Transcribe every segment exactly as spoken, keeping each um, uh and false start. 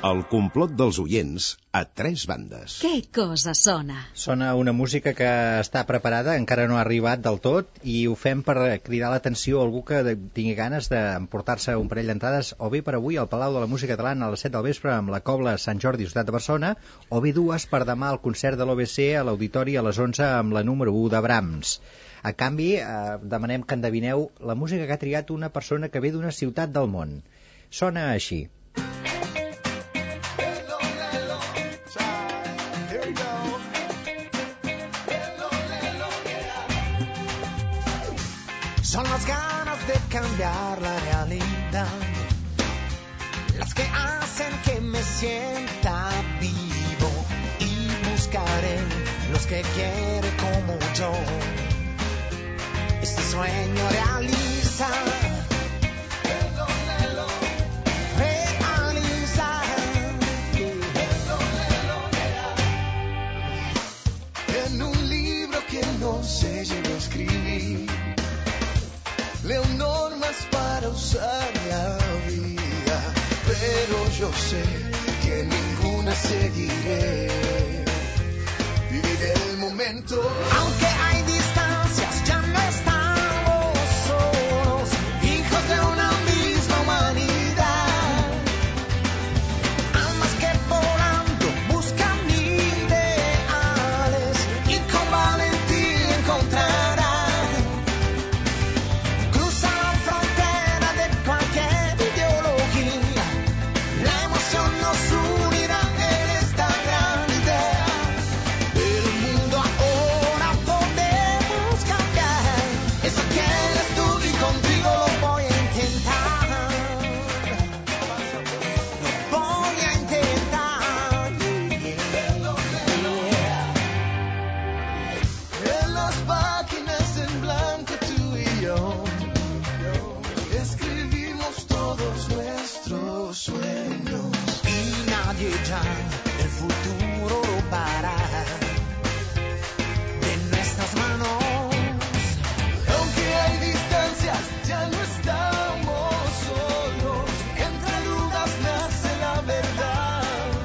El complot dels oients a tres bandes. Què cosa sona? Sona una música que està preparada, encara no ha arribat del tot, i ho fem per cridar l'atenció a algú que tingui ganes d'emportar-se un parell d'entrades, o bé per avui al Palau de la Música Catalana a les set del vespre amb la Cobla Sant Jordi, ciutat de Barcelona, o bé dues per demà al concert de l'O B C a l'Auditori a les onze amb la número u de Brahms. A canvi, eh, demanem que endevineu la música que ha triat una persona que ve d'una ciutat del món. Sona així. Son las ganas de cambiar la realidad, las que hacen que me sienta vivo, y buscaré los que quieren como yo este sueño realizar. Realizar. En un libro que no se llegó a escribir, leo normas para usar la vida, pero yo sé que ninguna seguiré. Viviré el momento. Aunque hay distancias, ya no estamos solos, hijos de una misma humanidad. Almas que volando buscan ideales y con valentía encontrarán. El futuro lo para de nuestras manos. Aunque hay distancias, ya no estamos solos. Entre dudas nace la verdad.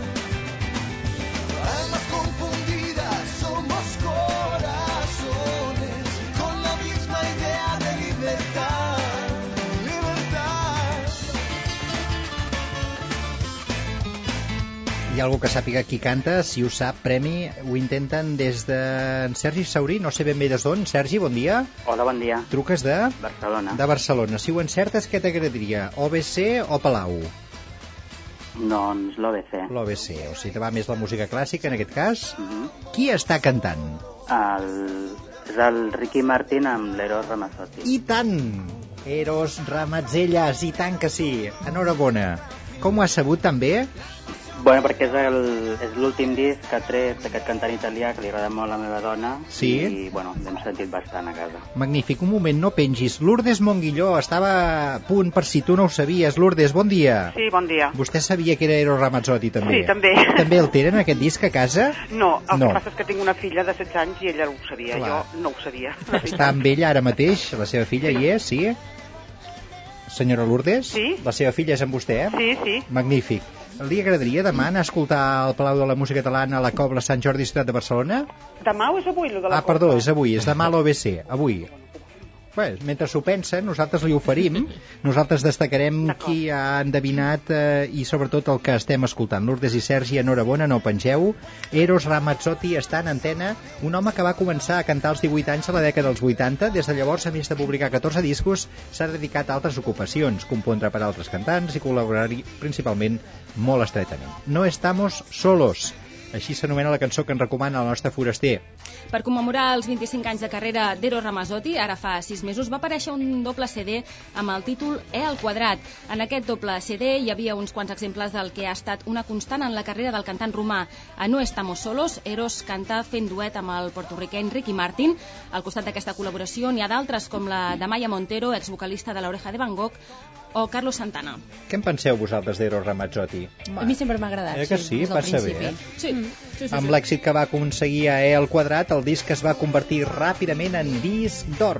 Almas confundidas, somos corazones con la misma idea de libertad. Hi ha algú que sàpiga qui canta, si ho sap, premi, ho intenten des de Sergi Saurí, no sé ben bé des d'on. Sergi, bon dia. Hola, bon dia. Truques de? Barcelona. De Barcelona. Si ho encertes, què t'agradaria? O B C o Palau? Doncs l'O B C. L'O B C, o sigui, te va més la música clàssica en aquest cas. Uh-huh. Qui està cantant? El... És el Ricky Martin amb l'Eros Ramazzotti. I tant! Eros Ramazzellas, i tant que sí. Enhorabona. Com ho has sabut, també? Bueno, perquè és el, és l'últim disc que ha tret d'aquest cantant italià que li agrada molt a la meva dona. Sí? I, bueno, l'hem sentit bastant a casa. Magnífic, un moment, no pengis. Lourdes Monguilló, estava a punt per si tu no ho sabies. Lourdes, bon dia. Sí, bon dia. Vostè sabia que era Eros Ramazzotti, també? Sí, també. També el tenen, aquest disc, a casa? No, el no. que passa és que tinc una filla de setze anys i ella ho sabia, clar. Jo no ho sabia. Està amb ella ara mateix? La seva filla hi és, sí? Senyora Lourdes? Sí. La seva filla és amb vostè, eh? Sí, sí. Magnífic. Li agradaria demà anar a escoltar al Palau de la Música Catalana a la Cobla Sant Jordi, ciutat de Barcelona? Demà o és avui, lo de la Ah, perdó, és avui, és demà a l'O B C, avui. Pues, mentre s'ho pensen, nosaltres li oferim, nosaltres destacarem qui ha endevinat eh, i sobretot el que estem escoltant. Lourdes i Sergi, enhorabona, no pengeu. Eros Ramazzotti està en antena, un home que va començar a cantar als divuit anys a la dècada dels vuitanta. Des de llavors, a més de publicar catorze discos, s'ha dedicat a altres ocupacions, compondre per altres cantants i col·laborar-hi principalment molt estretament. No estamos solos. Així s'anomena la cançó que ens recomana el nostre foraster. Per commemorar els vint-i-cinc anys de carrera d'Eros Ramazzotti, ara fa sis mesos, va aparèixer un doble C D amb el títol E al quadrat. En aquest doble C D hi havia uns quants exemples del que ha estat una constant en la carrera del cantant romà. A No estamos solos, Eros canta fent duet amb el porto-riqueny Ricky Martin. Al costat d'aquesta col·laboració n'hi ha d'altres, com la de Maya Montero, exvocalista de l'Oreja de Van Gogh, o Carlos Santana. Què en penseu vosaltres d'Eros Ramazzotti? A mi sempre m'ha agradat. Eh que sí, sí passa bé, eh? Sí, sí, sí, Amb sí. l'èxit que va aconseguir a E al quadrat, el disc es va convertir ràpidament en disc d'or.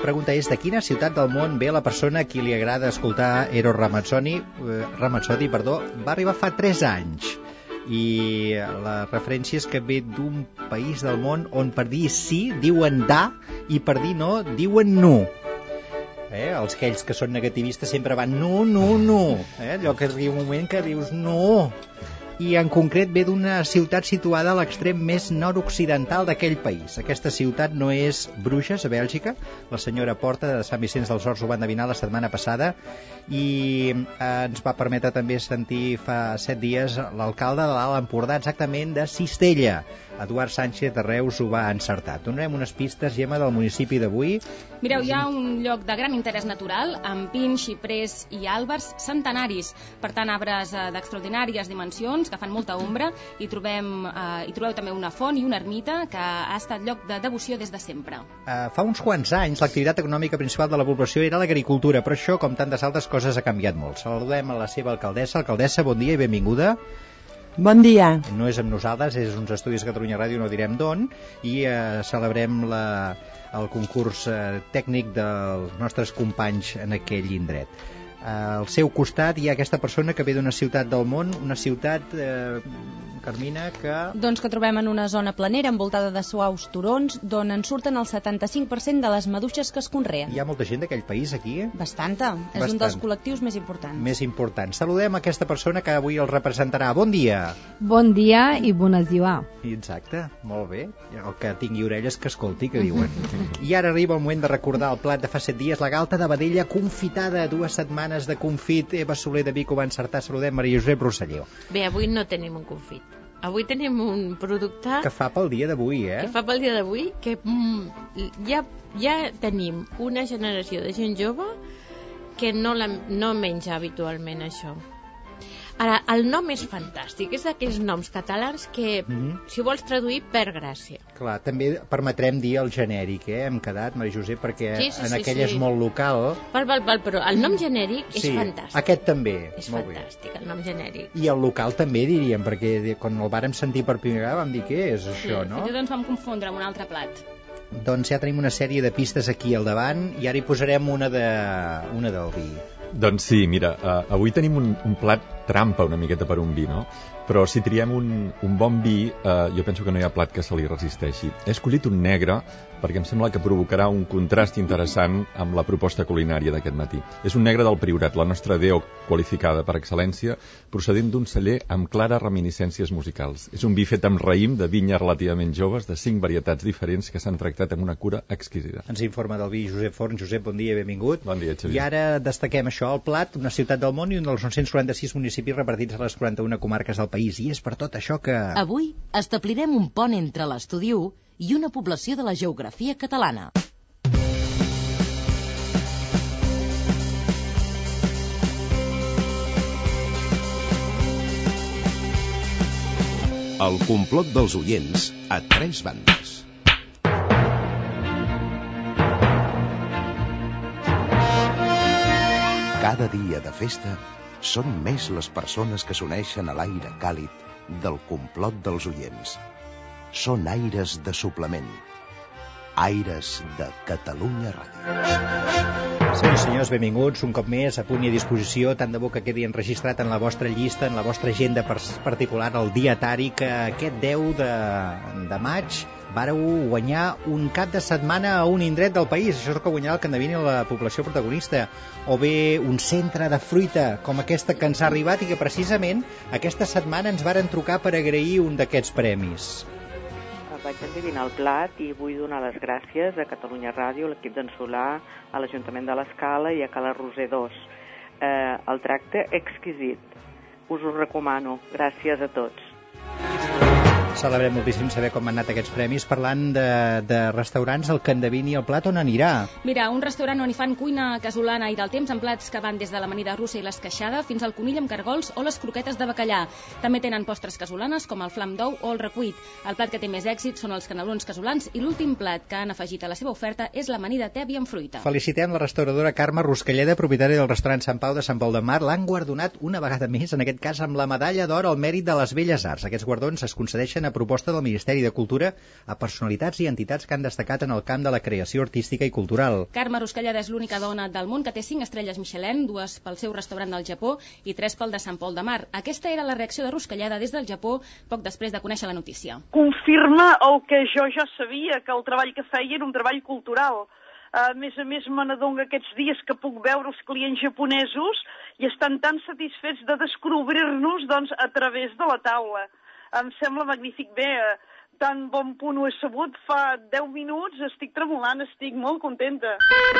pregunta és: de quina ciutat del món ve la persona a qui li agrada escoltar Eros Ramazzotti? Eh, Ramazzotti, perdó, va arribar fa tres anys. I la referència és que ve d'un país del món on per dir sí diuen da i per dir no diuen no. Eh? Els aquells que són negativistes sempre van no, no, no. Eh? Allò que arriba un moment que dius no. I en concret ve d'una ciutat situada a l'extrem més nord-occidental d'aquell país. Aquesta ciutat no és Bruges, a Bèlgica. La senyora Porta de Sant Vicenç dels Horts ho va endevinar la setmana passada i eh, ens va permetre també sentir fa set dies l'alcalde de l'Alt Empordà, exactament de Cistella. Eduard Sánchez de Reus ho va encertar. Donem unes pistes, Gemma, del municipi d'avui. Mireu, hi ha un lloc de gran interès natural amb pins, xiprers i àlbers centenaris. Per tant, arbres eh, d'extraordinàries dimensions que fan molta ombra. Hi, trobem, eh, hi trobeu també una font i una ermita que ha estat lloc de devoció des de sempre. Uh, fa uns quants anys l'activitat econòmica principal de la població era l'agricultura, però això, com tantes altres coses, ha canviat molt. Saludem a la seva alcaldessa. Alcaldessa, bon dia i benvinguda. Bon dia. No és amb nosaltres, és uns estudis de Catalunya Ràdio, no direm d'on, i eh, celebrem la, el concurs eh, tècnic dels nostres companys en aquell indret. Eh, al seu costat hi ha aquesta persona que ve d'una ciutat del món, una ciutat, eh, Carmina, que... Doncs que trobem en una zona planera envoltada de suaus turons, d'on en surten el setanta-cinc per cent de les maduixes que es conreen. Hi ha molta gent d'aquell país aquí? Bastanta. És Bastant. Un dels col·lectius més importants. Més important. Saludem aquesta persona que avui el representarà. Bon dia. Bon dia i bona ziua. Exacte, molt bé. El que tingui orelles que escolti, que diuen. I ara arriba el moment de recordar el plat de fa set dies, la galta de vedella confitada, dues setmanes de confit. Eva Soler de Vic ho va encertar. Saludem Maria Josep Rosselló. Bé, avui no tenim un confit. Avui tenim un producte... Que fa pel dia d'avui, eh? Que fa pel dia d'avui, que mm, ja, ja tenim una generació de gent jove que no, la, no menja habitualment això. Ara, el nom és fantàstic, és d'aquells noms catalans que, mm-hmm. si vols traduir, per gràcia. Clar, també permetrem dir el genèric, eh? Hem quedat, Maria Josep, perquè sí, sí, en sí, aquell sí. és molt local. Val, val, val, però el nom genèric és sí, fantàstic. Aquest també. És molt fantàstic, bé. El nom genèric. I el local també, diríem, perquè quan el vàrem sentir per primera vegada vam dir què és això, sí, no? I doncs vam confondre amb un altre plat. Doncs ja tenim una sèrie de pistes aquí al davant i ara hi posarem una, de, una del vi. Doncs sí, mira, uh, avui tenim un, un plat trampa una miqueta per un vi, no? Però si triem un, un bon vi, uh, jo penso que no hi ha plat que se li resisteixi. He escollit un negre perquè em sembla que provocarà un contrast interessant amb la proposta culinària d'aquest matí. És un negre del Priorat, la nostra D O qualificada per excel·lència, procedent d'un celler amb clares reminiscències musicals. És un vi fet amb raïm de vinyes relativament joves, de cinc varietats diferents que s'han tractat amb una cura exquisida. Ens informa del vi Josep Forn. Josep, bon dia i benvingut. Bon dia, Xavier. I ara destaquem això, el plat, una ciutat del món i un dels nou-cents quaranta-sis municipis repartits a les quaranta-una comarques del país. I és per tot això que... Avui establirem un pont entre l'estudi u i una població de la geografia catalana. El complot dels oients a tres bandes. Cada dia de festa són més les persones que s'uneixen a l'aire càlid del complot dels oients. Són aires de suplement. Aires de Catalunya Ràdio. Senyors i senyors, benvinguts un cop més, a punt i a disposició, tant de bo que quedi enregistrat en la vostra llista, en la vostra agenda particular, el dietari que aquest deu de, de maig vàreu guanyar un cap de setmana a un indret del país. Això és el que guanyarà el que endevini la població protagonista. O bé un centre de fruita com aquesta que ens ha arribat i que precisament aquesta setmana ens varen trucar per agrair un d'aquests premis. Vaig endevinar el plat i vull donar les gràcies a Catalunya Ràdio, a l'equip d'en Solà, a l'Ajuntament de l'Escala i a Cala Roser dos. Eh, el tracte exquisit. Us ho recomano. Gràcies a tots. Celebrem moltíssim saber com han anat aquests premis. Parlant de, de restaurants, el que endevini el plat on anirà? Mira, un restaurant on hi fan cuina casolana i del temps amb plats que van des de l'amanida russa i l'esqueixada fins al conill amb cargols o les croquetes de bacallà. També tenen postres casolanes com el flam d'ou o el recuit. El plat que té més èxit són els canelons casolans i l'últim plat que han afegit a la seva oferta és l'amanida tebi amb fruita. Felicitem la restauradora Carme Ruscalleda, propietària del restaurant Sant Pau de Sant Pol de Mar. L'han guardonat una vegada més, en aquest cas amb la medalla d'or al mèrit de les Belles Arts. Aquests guardons es concedeixen s'atorguen a proposta del Ministeri de Cultura a personalitats i entitats que han destacat en el camp de la creació artística i cultural. Carme Ruscalleda és l'única dona del món que té cinc estrelles Michelin, dues pel seu restaurant del Japó i tres pel de Sant Pol de Mar. Aquesta era la reacció de Ruscalleda des del Japó poc després de conèixer la notícia. Confirma el que jo ja sabia, que el treball que feia era un treball cultural. A més a més, me n'adonc aquests dies que puc veure els clients japonesos i estan tan satisfets de descobrir-nos doncs, a través de la taula. Em sembla magnífic. Bé, tan bon punt ho he sabut fa deu minuts, estic tremolant, estic molt contenta.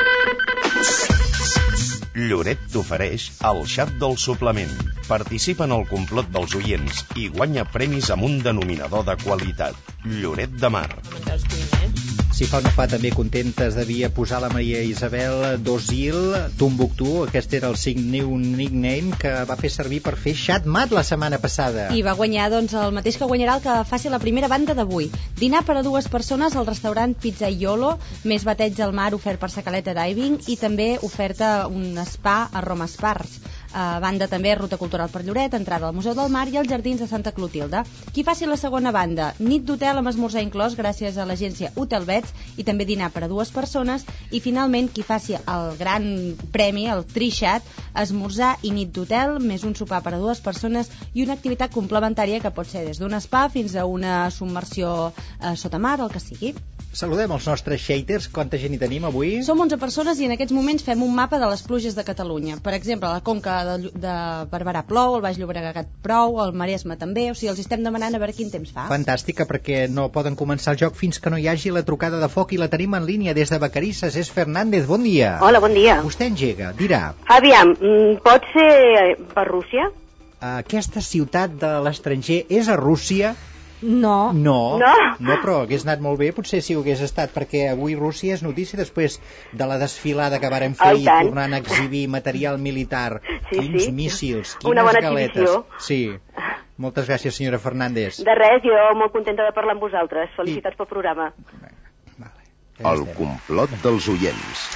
Lloret t'ofereix el xat del suplement. Participa en el complot dels oients i guanya premis amb un denominador de qualitat. Lloret de Mar. Si fa o no fa, també contentes devia posar la Maria Isabel Dosil, Tombuctú. Aquest era el new nickname que va fer servir per fer xatmat la setmana passada. I va guanyar doncs el mateix que guanyarà el que faci la primera banda d'avui. Dinar per a dues persones al restaurant Pizza Iolo, més bateig al mar ofert per Sacaleta Diving i també oferta un spa a Roma Spars. A banda també Ruta Cultural per Lloret, entrada al Museu del Mar i als Jardins de Santa Clotilde. Qui faci la segona banda, nit d'hotel amb esmorzar inclòs gràcies a l'agència Hotelbeds i també dinar per a dues persones, i finalment qui faci el gran premi, el Trixat, esmorzar i nit d'hotel més un sopar per a dues persones i una activitat complementària que pot ser des d'un spa fins a una submersió eh, sota mar, el que sigui. Saludem els nostres haters. Quanta gent hi tenim avui? Som onze persones i en aquests moments fem un mapa de les pluges de Catalunya. Per exemple, la Conca de, de Barberà plou, el Baix Llobregat plou, el Maresme també, o sigui, els estem demanant a veure quin temps fa. Fantàstica, perquè no poden començar el joc fins que no hi hagi la trucada de foc i la tenim en línia des de Vacarisses. És Fernández, bon dia. Hola, bon dia. Vostè engega, dirà. Aviam, pot ser per Rússia? Aquesta ciutat de l'estranger és a Rússia? No. No, no, no, però hagués anat molt bé, potser si ho hagués estat, perquè avui Rússia és notícia després de la desfilada que varen fer i tornant a exhibir material militar, sí, quins sí. míssils, quines Una bona galetes. exhibició. Sí. Moltes gràcies, senyora Fernández. De res, jo molt contenta de parlar amb vosaltres. Felicitats pel programa. El complot dels oients.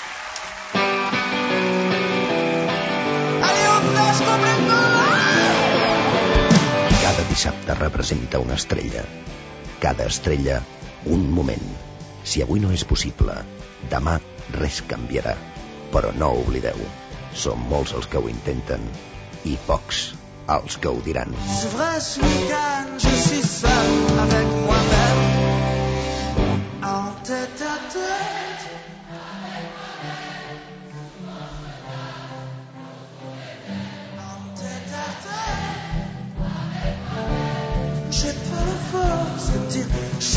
Cada dissabte representa una estrella. Cada estrella, un moment. Si avui no és possible, demà res canviarà. Però no oblideu, són molts els que ho intenten i pocs els que ho diran. C'est vrai ce week-end, je suis seul avec moi-même, en tête à tête. En tête à tête. J'ai pas la force de dire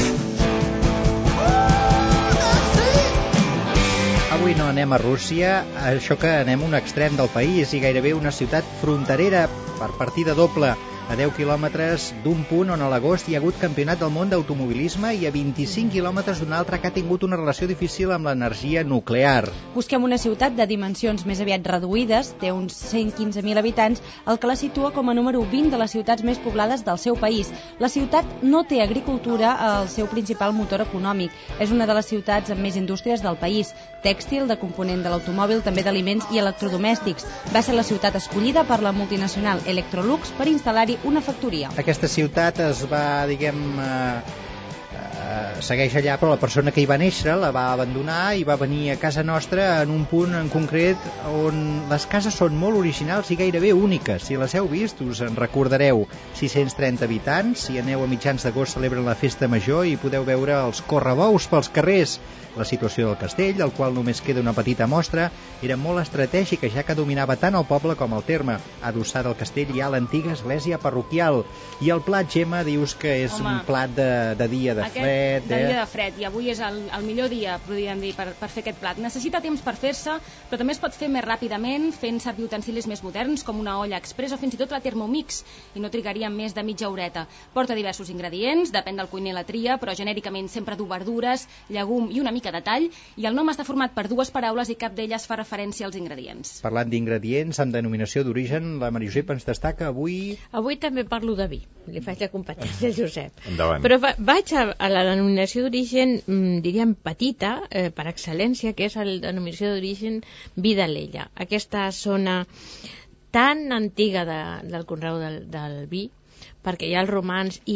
Avui no anem a Rússia, això que anem a un extrem del país i gairebé una ciutat fronterera per partida doble, a deu quilòmetres d'un punt on a l'agost hi ha hagut campionat del món d'automobilisme i a vint-i-cinc quilòmetres d'un altre que ha tingut una relació difícil amb l'energia nuclear. Busquem una ciutat de dimensions més aviat reduïdes, té uns cent quinze mil habitants, el que la situa com a número vint de les ciutats més poblades del seu país. La ciutat no té agricultura al seu principal motor econòmic. És una de les ciutats amb més indústries del país, tèxtil, de component de l'automòbil, també d'aliments i electrodomèstics. Va ser la ciutat escollida per la multinacional Electrolux per instal·lar-hi una factoria. Aquesta ciutat es va, diguem, eh, eh, segueix allà, però la persona que hi va néixer la va abandonar i va venir a casa nostra en un punt en concret on les cases són molt originals i gairebé úniques. Si les heu vist, us en recordareu. sis-cents trenta habitants, si aneu a mitjans d'agost celebren la festa major i podeu veure els correbous pels carrers. La situació del castell, del qual només queda una petita mostra, era molt estratègica, ja que dominava tant el poble com el terme. Adossada al castell hi ha l'antiga església parroquial. I el plat, Gemma, dius que és Home, un plat de, de dia de aquest, fred. De eh? dia de fred, i avui és el, el millor dia, podríem dir, per, per fer aquest plat. Necessita temps per fer-se, però també es pot fer més ràpidament, fent servir utensilis més moderns, com una olla express o fins i tot la Thermomix, i no trigaria més de mitja horeta. Porta diversos ingredients, depèn del cuiner la tria, però genèricament sempre du verdures, llegum i una mica de tall, i el nom està format per dues paraules i cap d'elles fa referència als ingredients. Parlant d'ingredients amb denominació d'origen, la Maria Josep ens destaca avui... Avui també parlo de vi, li faig la competència al Josep. Endavant. Però va, vaig a, a la denominació d'origen, mm, diríem petita, eh, per excel·lència, que és la denominació d'origen vi d'Alella. Aquesta zona tan antiga de, del conreu del, del vi, perquè hi ha els romans i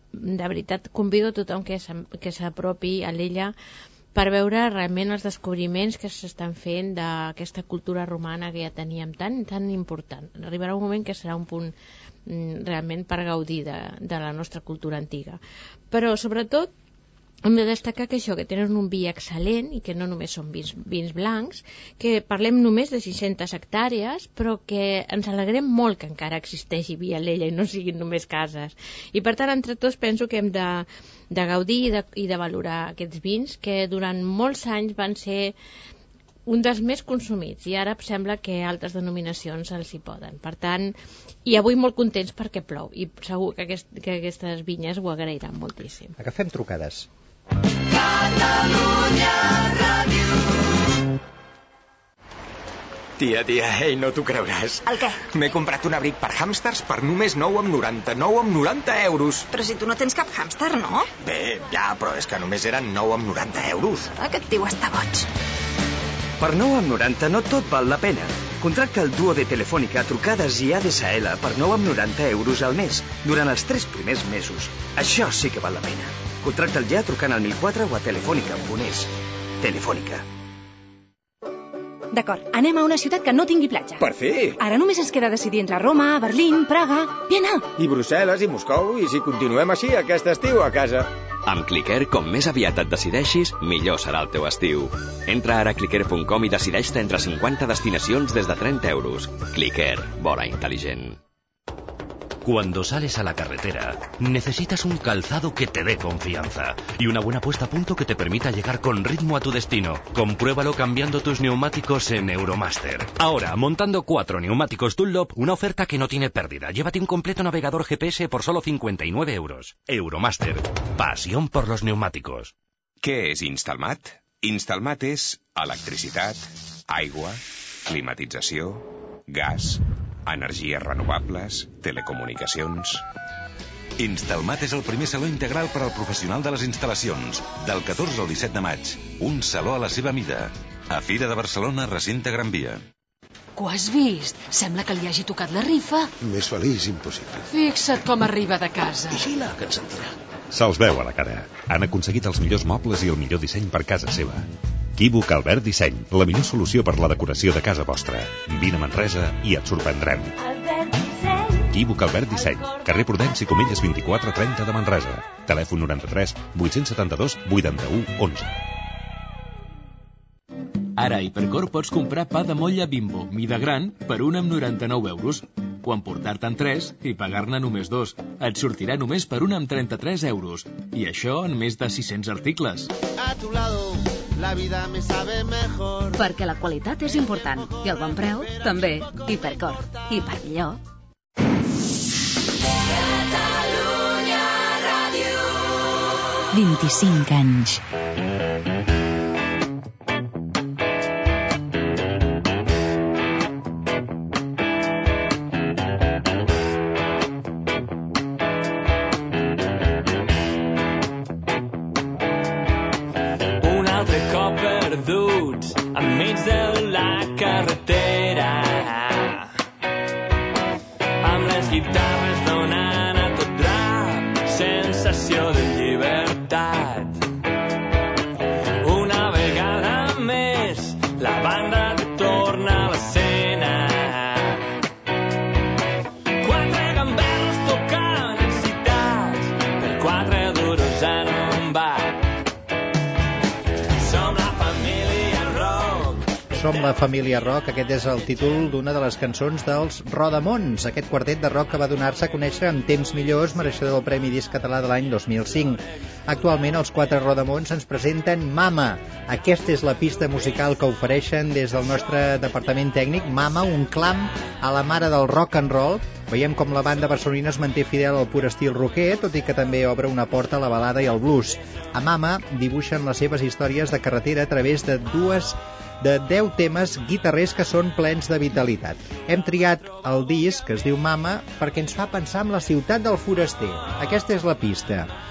de veritat convido a tothom que s'apropi a l'Ella per veure realment els descobriments que s'estan fent d'aquesta cultura romana que ja teníem tan, tan important. Arribarà un moment que serà un punt mm, realment per gaudir de, de la nostra cultura antiga. Però, sobretot, hem de destacar que això, que tenen un vi excel·lent i que no només són vins, vins blancs, que parlem només de sis-centes hectàrees, però que ens alegrem molt que encara existeixi vi a l'Ella i no siguin només cases. I per tant, entre tots, penso que hem de, de gaudir i de, i de valorar aquests vins que durant molts anys van ser un dels més consumits i ara sembla que altres denominacions els hi poden. Per tant, i avui molt contents perquè plou i segur que, aquest, que aquestes vinyes ho agrairan moltíssim. Agafem trucades. Catalunya Ràdio. Tia, tia, ei, no t'ho creuràs. El què? M'he comprat un abric per hàmsters per només nou amb noranta, nou amb noranta euros. Però si tu no tens cap hàmster, no? Bé, ja, però és que només eren nou amb noranta euros. Aquest tio està boig. Per nou amb noranta no tot val la pena. Contracta el duo de Telefònica trucades i A D S L per nou amb noranta euros al mes durant els tres primers mesos. Això sí que val la pena. Contracta'l ja trucant al mil quatre o a telefònica punt es. Telefònica. D'acord, anem a una ciutat que no tingui platja. Per fi! Ara només ens queda decidir entre Roma, Berlín, Praga... Viena! I Brussel·les i Moscou, i si continuem així aquest estiu a casa. Amb Clicker, com més aviat et decideixis, millor serà el teu estiu. Entra ara a clicker punt com i decideix-te entre cinquanta destinacions des de trenta euros. Clicker, vola intel·ligent. Cuando sales a la carretera, necesitas un calzado que te dé confianza y una buena puesta a punto que te permita llegar con ritmo a tu destino. Compruébalo cambiando tus neumáticos en Euromaster. Ahora, montando cuatro neumáticos Dunlop, una oferta que no tiene pérdida. Llévate un completo navegador G P S por solo cincuenta y nueve euros. Euromaster. Pasión por los neumáticos. Què és Instalmat? Instalmat és electricitat, aigua, climatització, gas, energies renovables, telecomunicacions... Instalmat és el primer saló integral per al professional de les instal·lacions. Del catorze al disset de maig. Un saló a la seva mida. A Fira de Barcelona, recinte Gran Via. Ho has vist? Sembla que li hagi tocat la rifa. Més feliç impossible. Fixa't com arriba de casa. Vigila, que et sentirà. Se'ls veu a la cara. Han aconseguit els millors mobles i el millor disseny per casa seva. Equívoc Albert Disseny, la millor solució per la decoració de casa vostra. Vine a Manresa i et sorprendrem. Equívoc Albert Disseny, carrer Prudenci Comelles vint-i-quatre trenta de Manresa. Telèfon noranta-tres vuit-cents setanta-dos vuitanta-u onze. Ara a Hipercor pots comprar pa de motlla Bimbo, mida gran, per un amb noranta-nou euros. Quan portar-te'n tres i pagar-ne només dos. Et sortirà només per un amb trenta-tres euros. I això en més de sis-cents articles. A tu lado, la vida me sabe mejor. Perquè la qualitat és important i el bon preu també. Hipercor. I per millor. Catalunya Ràdio. vint-i-cinc anys. Perduts enmig de la carretera, amb les guitarres donant a tot drap sensació de llibertat. Una vegada més la banda torna a l'escena, quatre gamberros tocant excitats per quatre duros en un bar. Som la família Rock, aquest és el títol d'una de les cançons dels Rodamons, aquest quartet de rock que va donar-se a conèixer en temps millors, mereixedor del Premi Disc Català de l'any dos mil cinc. Actualment els quatre Rodamons ens presenten Mama. Aquesta és la pista musical que ofereixen des del nostre departament tècnic. Mama, un clam a la mare del rock and roll. Veiem com la banda barcelonina es manté fidel al pur estil rocker, tot i que també obre una porta a la balada i al blues. A Mama dibuixen les seves històries de carretera a través de dues de deu temes guitarrers que són plens de vitalitat. Hem triat el disc, que es diu Mama, perquè ens fa pensar en la ciutat del foraster. Aquesta és la pista.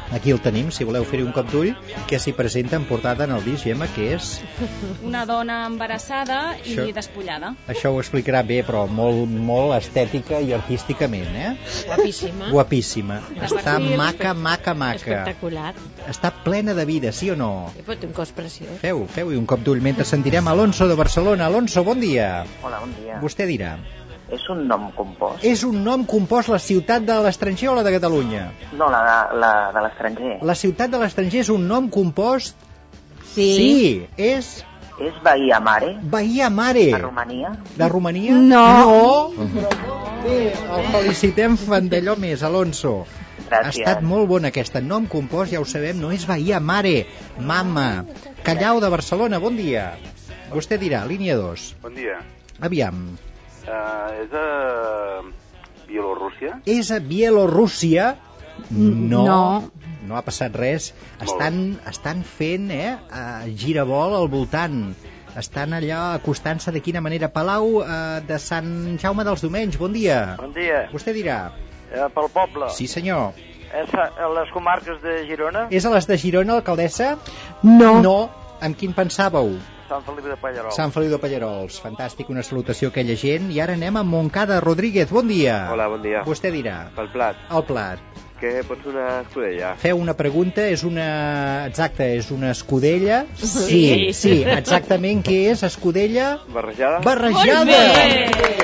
Aquí el tenim, si voleu fer-hi un cop d'ull, que s'hi presenta en portada en el disc, Gemma, que és... Una dona embarassada i Això- despullada. Això ho explicarà bé, però molt, molt estètica i artísticament, eh? Guapíssima. Guapíssima. Està perfil, maca, maca, maca. Espectacular. Està plena de vida, sí o no? Però té un cos preciós. Feu, feu-hi un cop d'ull mentre sentirem Alonso de Barcelona. Alonso, bon dia. Hola, bon dia. Vostè dirà. És un nom compost? És un nom compost la ciutat de l'estranger o la de Catalunya? No, la, de- la de l'estranger. La ciutat de l'estranger és un nom compost? Sí. Sí, és... És Bahia Mare? Bahia Mare. De Romania? De Romania? No. No. Bé, el felicitem d'allò més, Alonso. Gràcies. Ha estat molt bon aquest nom compost, ja ho sabem, no és Bahia Mare, Mama. Callau de Barcelona, bon dia. Vostè dirà, línia dos. Bon dia. Aviam. Uh, és a Bielorússia? És a Bielorússia? No. No. No ha passat res. Estan, estan fent eh, uh, giravol al voltant. Estan allà acostant-se de quina manera. Palau uh, de Sant Jaume dels Domenys, bon dia. Bon dia. Vostè dirà. Eh, pel poble. Sí, senyor. És a, a les comarques de Girona? És a les de Girona, alcaldessa? No. No. Amb quin pensàveu? Sant Feliu de Pallerols. Sant Feliu de Pallerols. Fantàstic, una salutació a aquella gent. I ara anem a Montcada Rodríguez. Bon dia. Hola, bon dia. Vostè dirà. Pel plat. El plat. Què pot ser una escudella? Feu una pregunta, és una... Exacte, és una escudella? Sí. sí, exactament què és escudella? Barrejada? Barrejada! Molt bé!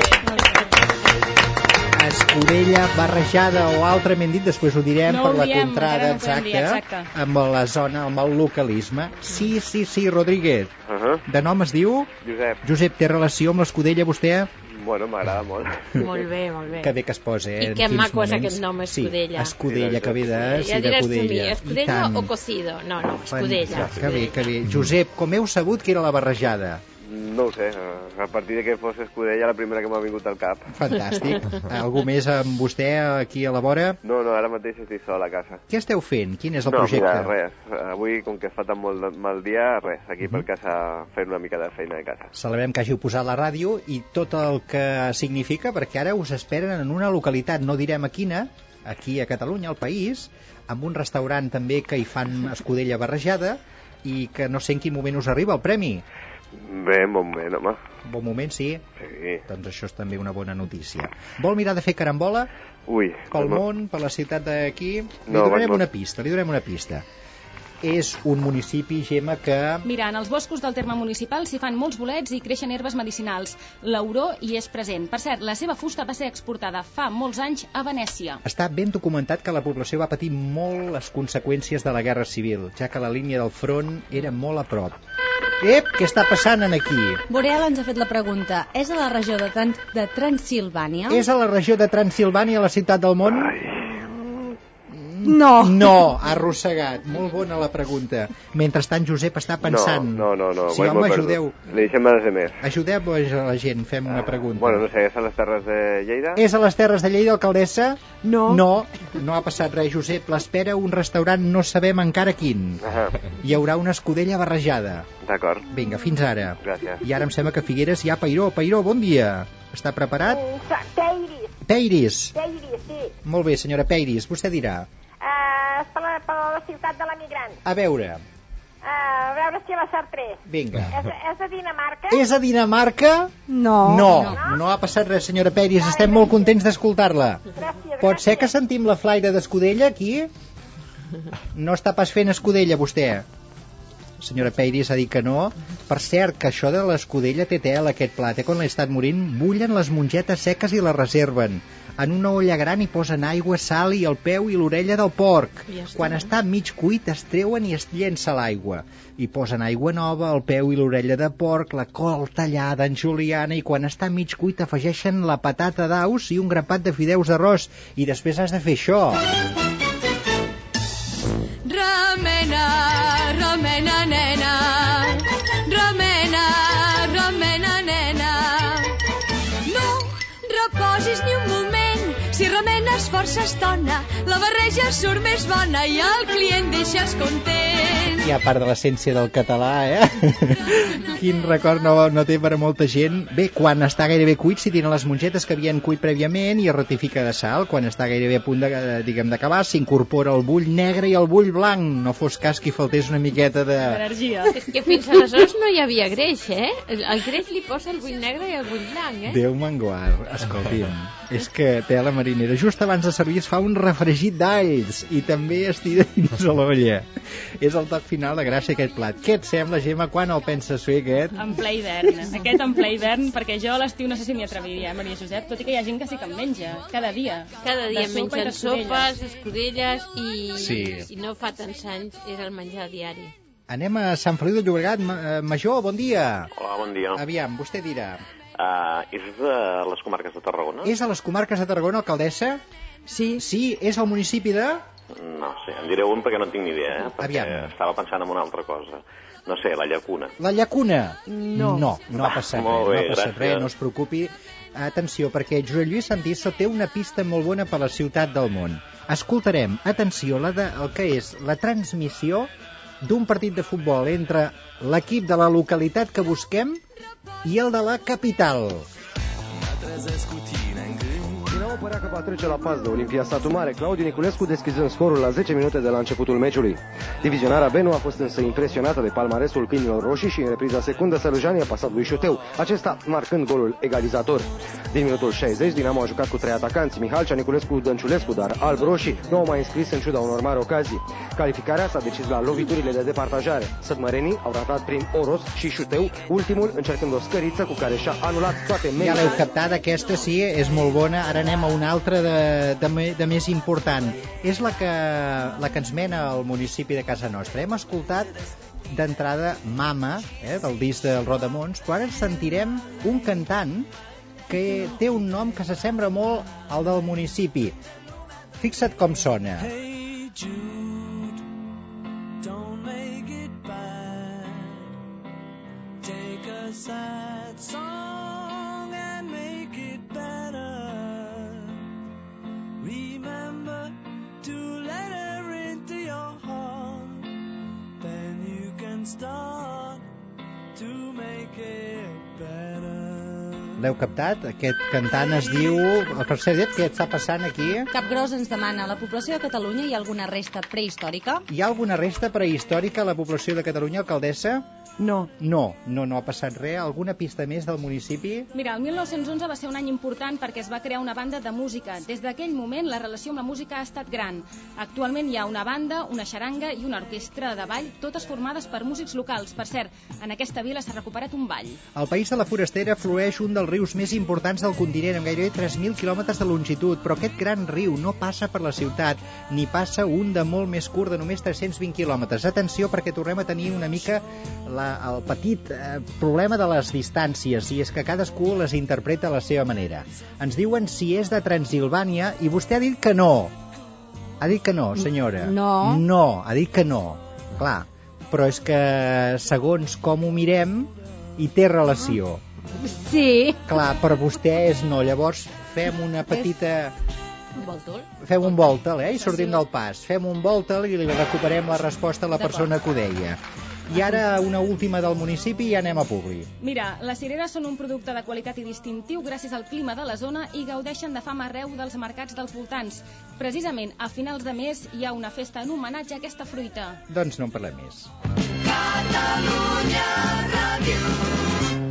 Escudella barrejada o altrament dit, després ho direm No per ho la diem, contrada encara no ho podem dir, exacta, exacte. amb la zona, amb el localisme. Sí, sí, sí, Rodríguez. Uh -huh. De nom es diu? Josep. Josep, té relació amb l'escudella, vostè? Bueno, m'agrada molt. Molt bé, molt bé. Que bé que es posa, eh? I en que quins maco és moments. aquest nom, escudella. Sí, escudella, que ve de... Ja sí, de diràs tu mi, Cudella. escudella I tant. o cocido? No, no, escudella. Que bé, que bé. Josep, com heu sabut que era la barrejada? No ho sé, a partir de que fos escudella la primera que m'ha vingut al cap. Fantàstic. Algú més amb vostè aquí a la vora? No, no, ara mateix estic sol a casa. Què esteu fent? Quin és el no, projecte? mira, res. Avui, com que fa tan molt de mal dia, res. Aquí per casa fent una mica de feina de casa. Celebrem que hàgiu posat la ràdio i tot el que significa, perquè ara us esperen en una localitat, no direm a quina, aquí a Catalunya, al país, amb un restaurant també que hi fan escudella barrejada i que no sé en quin moment us arriba el premi. Bé, bon moment, home. Bon moment, sí? Sí. Doncs això és també una bona notícia. Vol mirar de fer carambola? Ui. Pel no. món, per la ciutat d'aquí? Li No, donarem vaig- una pista, li donarem una pista. És un municipi, Gemma, que... Mira, en els boscos del terme municipal s'hi fan molts bolets i creixen herbes medicinals. L'auró hi és present. Per cert, la seva fusta va ser exportada fa molts anys a Venècia. Està ben documentat que la població va patir molt les conseqüències de la Guerra Civil, ja que la línia del front era molt a prop. Ep, què està passant en aquí? Boreal ens ha fet la pregunta. És a la regió de, Tran de Transilvània? És a la regió de Transilvània, la ciutat del món? No. No, ha arrossegat. Molt bona la pregunta. Mentrestant, Josep està pensant. No, no, no. no. Sí, vaig home, molt perdut. ajudeu. Li deixem a més. Ajudeu a la gent, fem una pregunta. Bueno, no sé, és a les Terres de Lleida? És a les Terres de Lleida, alcaldessa? No. No, no ha passat res, Josep. L'espera un restaurant, no sabem encara quin. Ah, Hi haurà una escudella barrejada. d'acord. Vinga, fins ara. Gràcies. I ara em sembla que a Figueres hi ha Peiró. Peiró, bon dia. Està preparat? Peiris. Peiris. Peiris, sí. Molt bé, senyora Peiris, vostè dirà. Uh, és per la, per la ciutat de l'emigrant. A veure, Uh, a veure si la certré. vinga. És, és a Dinamarca? És a Dinamarca? No. No, no ha passat res, senyora Peiris. Estem molt contents d'escoltar-la. Gràcies, Pot ser que sentim la flaire d'escudella aquí? No està pas fent escudella, vostè? Senyora Peiris ha dit que no. Per cert, que això de l'escudella té tela, aquest plat. Eh? Quan l'he estat morint, bullen les mongetes seques i les reserven. En una olla gran hi posen aigua, sal i el peu i l'orella del porc. Ja està. Quan està mig cuit es treuen i es llença l'aigua. Hi posen aigua nova, el peu i l'orella de porc, la col tallada en juliana, i quan està mig cuit afegeixen la patata d'aus i un grapat de fideus d'arròs. I després has de fer això. Remena, remena, nena. Remena, remena, nena. No reposis ni un moment. Si remenes força estona, la barreja surt més bona i el client deixes content. I a part de l'essència del català, eh? Quin record no, no té per a molta gent. Bé, quan està gairebé cuit, s'hi tiren les mongetes que havien cuit prèviament i es ratifica de sal. Quan està gairebé a punt de, diguem, d'acabar, s'incorpora el bull negre i el bull blanc. No fos cas que hi faltés una miqueta de... Energia. És que fins aleshores no hi havia greix, eh? El, el greix li posa el bull negre i el bull blanc, eh? Déu manguar, escolti'm. És que tela marinera. Just abans de servir es fa un refregit d'alls i també es tira dins a l'olla. És el toc final de gràcia aquest plat. Què et sembla, Gemma, quan el penses fer, aquest? En ple hivern. Aquest en ple hivern, perquè jo a l'estiu no sé si m'hi atreviria, Maria Josep, tot i que hi ha gent que sí que en menja, cada dia. Cada dia De sopa i mengen d'escudelles. sopes, escudelles i, Sí. i no fa tants anys és el menjar diari. Anem a Sant Feliu de Llobregat. Ma- eh, Major, bon dia. Hola, bon dia. Aviam, vostè dirà. Uh, és de les comarques de Tarragona? És a les comarques de Tarragona, alcaldessa? Sí. Sí, és al municipi de... No sé, em direu un perquè no en tinc ni idea, eh? Perquè Aviam. estava pensant en una altra cosa. No sé, la llacuna. La llacuna? No. No, no ha passat Molt res, bé, no ha passat gràcies. res, no es preocupi. Atenció, perquè Josep Lluís Santiso té una pista molt bona per la ciutat del món. Escoltarem, atenció, la de, el que és la transmissió d'un partit de futbol entre l'equip de la localitat que busquem i el de la capital. Dinamo părea că va trece la pas de Olimpia Satu Mare, Claudiu Niculescu deschizând scorul la zece minute de la începutul meciului. Divizionarea B nu a fost însă impresionată de palmaresul câinilor roșii și în repriza secundă Sălujani a pasat lui Șuteu, acesta marcând golul egalizator. Din minutul șaizeci, Dinamo a jucat cu trei atacanți, Mihalcea, Niculescu, Dănciulescu, dar alb-roșii nu au mai înscris în ciuda unor mari ocazii. Calificarea s-a decis la loviturile de departajare. Sătmărenii au ratat prin Oros și Șuteu, ultimul încercând o scăriță cu care și-a anulat toate Ja meriile. l'heu captat, aquesta sí, és molt bona. Ara anem a una altra de, de, me- de més important. És la que, la que ens mena al municipi de casa nostra. Hem escoltat d'entrada Mama, eh, del disc del Rodamons, però ara ens sentirem un cantant que té un nom que s'assembla molt al del municipi. Fixa't com sona. Hey Jude, don't make it bad. Take a sad song and make it better. Remember to let her into your heart. Then you can start to make it better. L'heu captat? Aquest cantant es diu... El que s'ha dit, què està passant aquí? Capgròs ens demana, a la població de Catalunya hi ha alguna resta prehistòrica? Hi ha alguna resta prehistòrica a la població de Catalunya, alcaldessa? No. No, no, no ha passat res. Alguna pista més del municipi? Mira, el mil nou-cents onze va ser un any important perquè es va crear una banda de música. Des d'aquell moment la relació amb la música ha estat gran. Actualment hi ha una banda, una xaranga i una orquestra de ball, totes formades per músics locals. Per cert, en aquesta vila s'ha recuperat un ball. Al País de la Forastera flueix un dels rius més importants del continent, amb gairebé tres mil quilòmetres de longitud, però aquest gran riu no passa per la ciutat, ni passa un de molt més curt, de només tres-cents vint quilòmetres. Atenció, perquè tornem a tenir una mica la, el petit eh, problema de les distàncies, i és que cadascú les interpreta a la seva manera. Ens diuen si és de Transilvània, i vostè ha dit que no. Ha dit que no, senyora. No. No, ha dit que no. Clar, però és que segons com ho mirem, hi té relació. Sí. Clar, per vostè és no. Llavors fem una petita... Un voltol? Fem un voltal, eh? I sortim del pas. Fem un voltal i li recuperem la resposta a la persona que ho deia. I ara una última del municipi i anem a Publi. Mira, les cireres són un producte de qualitat i distintiu gràcies al clima de la zona i gaudeixen de fama arreu dels mercats dels voltants. Precisament, a finals de mes hi ha una festa en homenatge a aquesta fruita. Doncs no en parlem més. Catalunya Ràdio.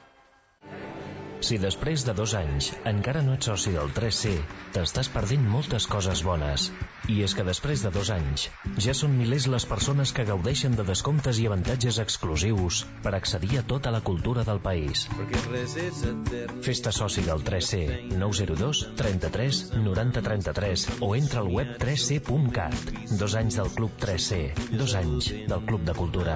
Si després de dos anys encara no ets soci del tres C, t'estàs perdent moltes coses bones. I és que després de dos anys ja són milers les persones que gaudeixen de descomptes i avantatges exclusius per accedir a tota la cultura del país. Fes-te soci del tres C, nou zero dos, trenta-tres, noranta, trenta-tres o entra al web tres c punt cat. Dos anys del Club tres C, dos anys del Club de Cultura.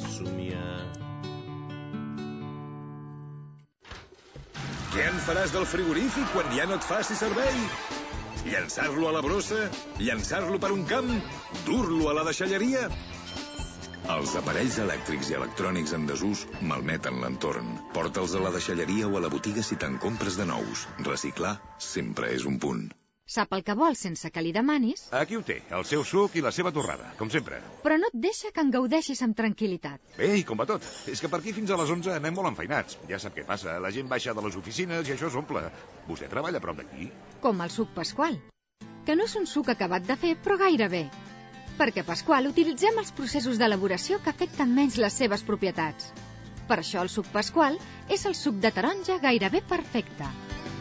Què en faràs del frigorífic quan ja no et faci servei? Llançar-lo a la brossa? Llançar-lo per un camp? Dur-lo a la deixalleria? Els aparells elèctrics i electrònics en desús malmeten l'entorn. Porta'ls a la deixalleria o a la botiga si te'n compres de nous. Reciclar sempre és un punt. Sap el que vol sense que li demanis, Aquí ho té, el seu suc i la seva torrada, com sempre. però no et deixa que en gaudeixis amb tranquil·litat. Bé, i com va tot? És que per aquí fins a les onze anem molt enfeinats. Ja sap què passa, la gent baixa de les oficines i això s'omple. Vostè treballa a prop d'aquí? Com el suc Pasqual, que no és un suc acabat de fer, però gairebé. Perquè a Pasqual utilitzem els processos d'elaboració que afecten menys les seves propietats. Per això el suc Pasqual és el suc de taronja gairebé perfecte.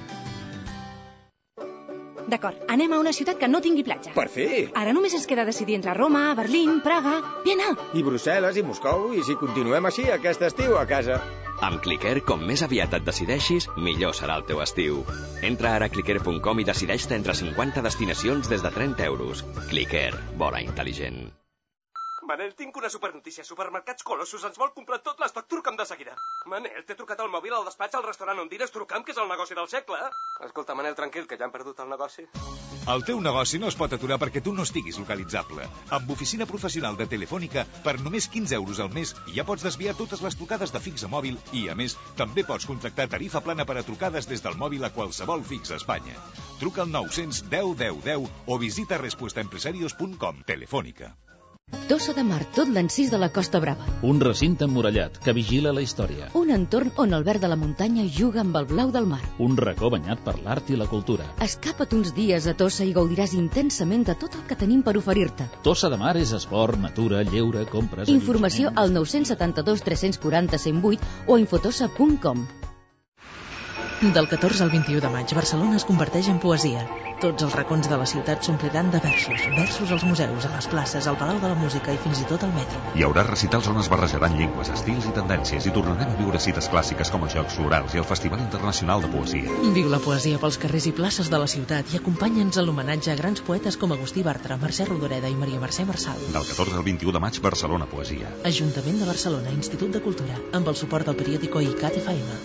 D'acord, anem a una ciutat que no tingui platja. Per fi! Ara només ens queda decidir entre Roma, Berlín, Praga... Viena! I Brussel·les i Moscou, i si continuem així aquest estiu a casa. Amb Clicker, com més aviat et decideixis, millor serà el teu estiu. Entra ara a clicker punt com i decideix-te entre cinquanta destinacions des de trenta euros. Clicker, vora intel·ligent. Manel, tinc una supernotícia. Supermercats Colossus ens vol comprar tot l'estoc. Truca'm de seguida. Manel, t'he trucat al mòbil al despatx al restaurant on dines. Truca'm, que és el negoci del segle. Escolta, Manel, tranquil, que ja han perdut el negoci. El teu negoci no es pot aturar perquè tu no estiguis localitzable. Amb oficina professional de Telefònica, per només quinze euros al mes, ja pots desviar totes les trucades de fix a mòbil i, a més, també pots contractar tarifa plana per a trucades des del mòbil a qualsevol fix a Espanya. Truca al nou cents deu deu deu o visita respuestaempresarios punt com. Telefònica. Tossa de Mar, tot l'encís de la Costa Brava. Un recinte emmurallat que vigila la història. Un entorn on el verd de la muntanya juga amb el blau del mar. Un racó banyat per l'art i la cultura. Escapa't uns dies a Tossa i gaudiràs intensament de tot el que tenim per oferir-te. Tossa de Mar és esport, natura, lleure, compres... Informació al nou set dos tres quatre zero cent vuit o a infotossa punt com. Del catorze al vint-i-u de maig, Barcelona es converteix en poesia. Tots els racons de la ciutat s'ompliran de versos. Versos als museus, a les places, al Palau de la Música i fins i tot al metro. Hi haurà recitals on es barrejaran llengües, estils i tendències i tornarem a viure cites clàssiques com els Jocs Florals i el Festival Internacional de Poesia. Viu la poesia pels carrers i places de la ciutat i acompanya'ns a l'homenatge a grans poetes com Agustí Bartra, Mercè Rodoreda i Maria Mercè Marçal. Del catorze al vint-i-u de maig, Barcelona Poesia. Ajuntament de Barcelona, Institut de Cultura, amb el suport del periòdico I C A T F M.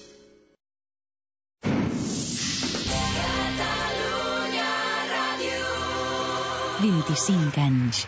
vint-i-cinc anys.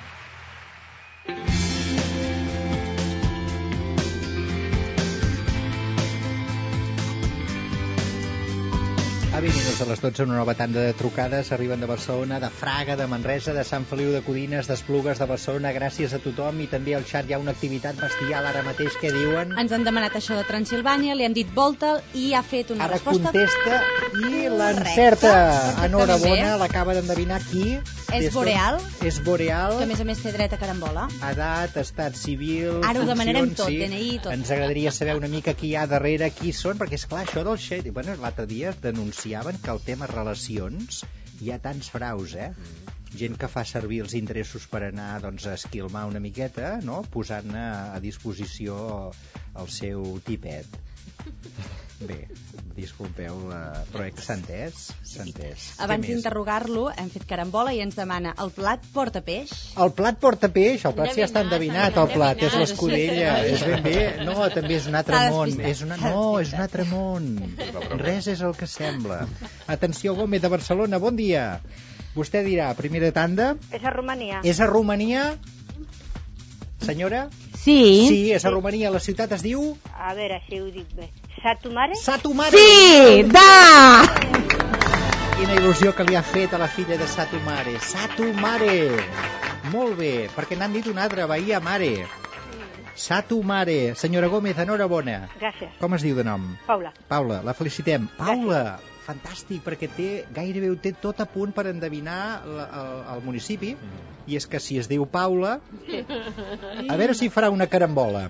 A vint minuts a les dotze, una nova tanda de trucades arriben de Barcelona, de Fraga, de Manresa, de Sant Feliu de Codines, d'Esplugues de Barcelona. Gràcies a tothom i també al xat hi ha una activitat bestial ara mateix que diuen... Ens han demanat això de Transilvània, li hem dit Volta i ha fet una ara resposta... Ara contesta i l'encerta. Enhorabona, l'acaba d'endevinar qui? És Boreal. És Boreal. Que a més a més té dret a carambola. Edat, estat civil... Ara ho demanarem tot, sí. D N I, tot. Ens agradaria saber una mica qui hi ha darrere, qui són, perquè és clar, això del xat... Bueno, l'altre dia denunciaven que el tema relacions hi ha tants fraus, eh? Gent que fa servir els interessos per anar doncs, a esquilmar una miqueta, no? Posant a, a disposició el seu tipet. Bé, disculpeu, uh, però s'ha entès? S'ha entès. Abans d'interrogar-lo, hem fet carambola i ens demana el plat porta peix. El plat porta peix, el plat sí ja està endevinat, el plat, és l'escudella, és ben bé. No, també és un altre món. És una... No, és un altre món. Res és el que sembla. Atenció, Gómez de Barcelona, bon dia. Vostè dirà, primera tanda... És a Romania. És a Romania? Senyora? Sí. Sí, és a Romania. La ciutat es diu... A veure si ho dic bé. Satu Mare? Satu Mare! Sí! Da! Quina il·lusió que li ha fet a la filla de Satu Mare. Satu Mare! Molt bé, perquè n'han dit una altra, Bahia Mare. Satu Mare. Senyora Gómez, enhorabona. Gràcies. Com es diu de nom? Paula. Paula, la felicitem. Paula! Gràcies. Fantàstic, perquè té, gairebé ho té tot a punt per endevinar la, el, el municipi, i és que si es diu Paula, sí. A veure si farà una carambola.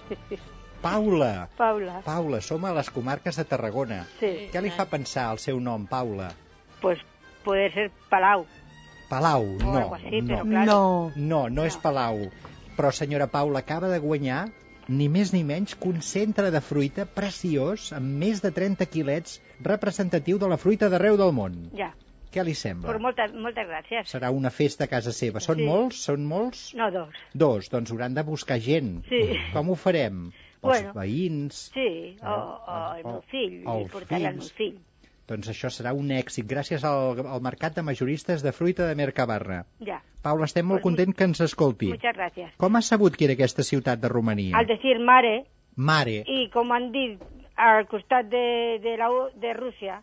Paula. Paula. Paula, som a les comarques de Tarragona. Sí. Què li fa pensar el seu nom, Paula? Pues puede ser Palau. Palau, no. O algo así, no. Pero claro. No. No, no és Palau. Però senyora Paula acaba de guanyar ni més ni menys que un centre de fruita preciós amb més de trenta quilets representatiu de la fruita d'arreu del món. Ja. Què li sembla? Pues moltes, moltes gràcies. Serà una festa a casa seva. Són sí. molts? Són molts? No, dos. Dos, doncs hauran de buscar gent. Sí. Com ho farem? Bueno, els veïns? Sí, o, o el meu fill, el i portar-li al meu fill. Doncs això serà un èxit, gràcies al, al mercat de majoristes de fruita de Mercabarna. Ja. Paula, estem molt pues contents que ens escolti. Muchas gracias. Com has sabut que era aquesta ciutat de Romania? Al decir Mare. Mare. I com han dit al costat de, de, la, de Rússia.